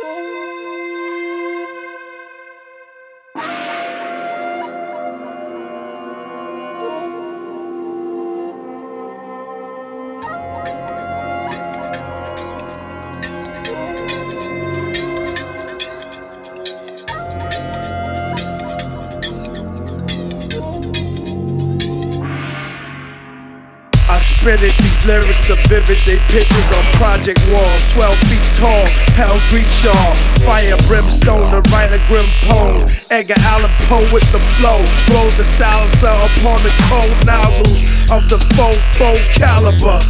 Spit it, these lyrics are vivid, they pictures on project walls, 12 feet tall, hell greets y'all, fire brimstone to write a grim poem, Edgar Allan Poe with the flow, blows the silencer upon the cold nozzles of the faux caliber.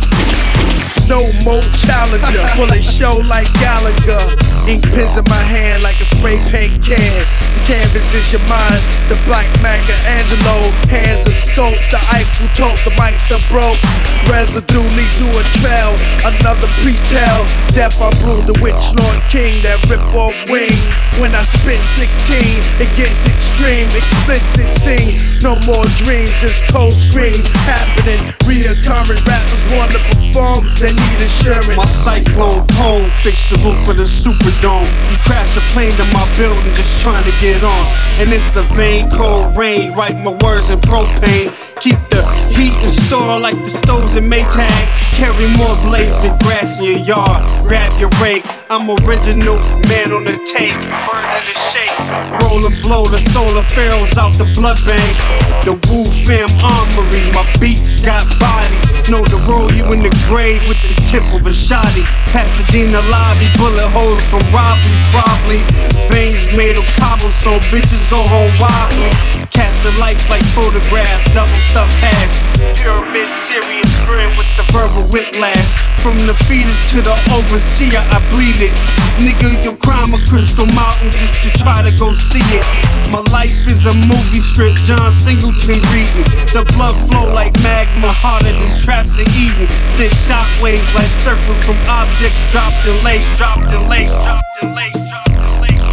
No more challenger, bullet show like Gallagher, ink pens in my hand like a spray paint can. The canvas is your mind, the black Michelangelo, hands are sculpt, the Eiffel tote, the mics are broke. Residue leads to a trail, another priest tell. Death I brew, the witch lord king that rip off wings. When I spit 16, it gets extreme, explicit scene. No more dreams, just cold screams happening. Reoccurring rappers want to perform, they need assurance. My cyclone pole fix the roof of the Superdome. You crash a plane to my building just trying to get on. And it's a vain cold rain, write my words in propane. Keep the heat in store like the stoves in Maytag. Carry more blades and grass in your yard. Grab your rake, I'm original, man on the take. Burning the shake, roll and blow the solar pharaohs out the blood bank. The Wu Fam armory, my beats got bodies. Know to roll you in the grave with the tip of a shotty. Pasadena lobby, bullet holes from robbery, probably. Veins made of cobblestone, bitches go home wobbly. Cast the lights like photographs, double stuffed hash. Pyramid serious grin with the verbal whiplash. From the fetus to the overseer, I bleed it. Nigga, you'll climb a crystal mountain just to try to go see it. My life is a movie script, John Singleton reading. The blood flow like magma, harder than traps of Eden. Send shockwaves like circles from objects dropped in lace, dropped in lace, dropped in lace, dropped in lace.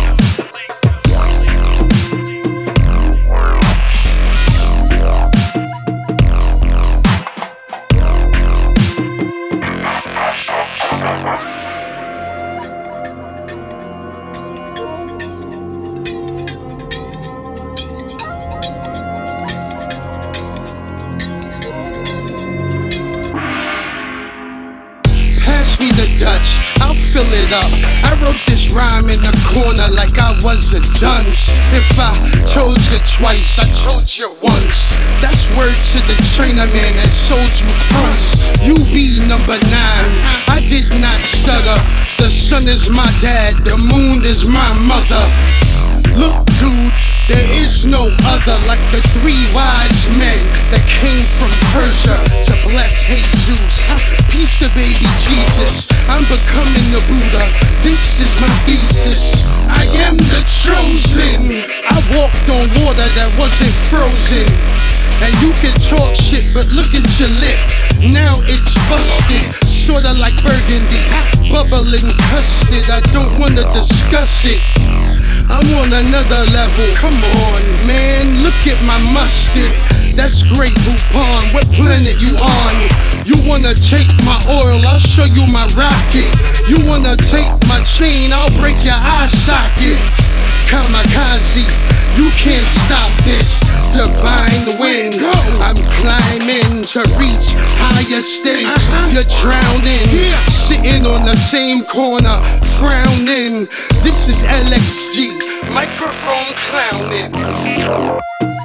Pass me the Dutch, I'll fill it up. I wrote this rhyme in the corner like I was a dunce. If I told you twice, I told you once. That's word to the Chinaman that sold you fronts. You be number 9, I did not stutter. The sun is my dad, the moon is my mother. Look dude, there is no other like the 3 wise men that came from Persia to bless Jesus. Peace to baby Jesus, I'm becoming the Buddha. This is my thesis, I am the chosen. I walked on water that wasn't frozen. And you can talk shit, but look at your lip, now it's busted. Sorta like burgundy, bubbling custard. I don't wanna discuss it, I'm on another level. Come on, man, look at my mustard. That's Grey Poupon, what planet you on? You wanna take my oil, I'll show you my rocket. You wanna take my chain, I'll break your eye socket. Kamikaze, you can't stop this divine wind. I'm climbing to reach higher states. You're drowning, sitting on the same corner, frowning. This is LXG, microphone clowning.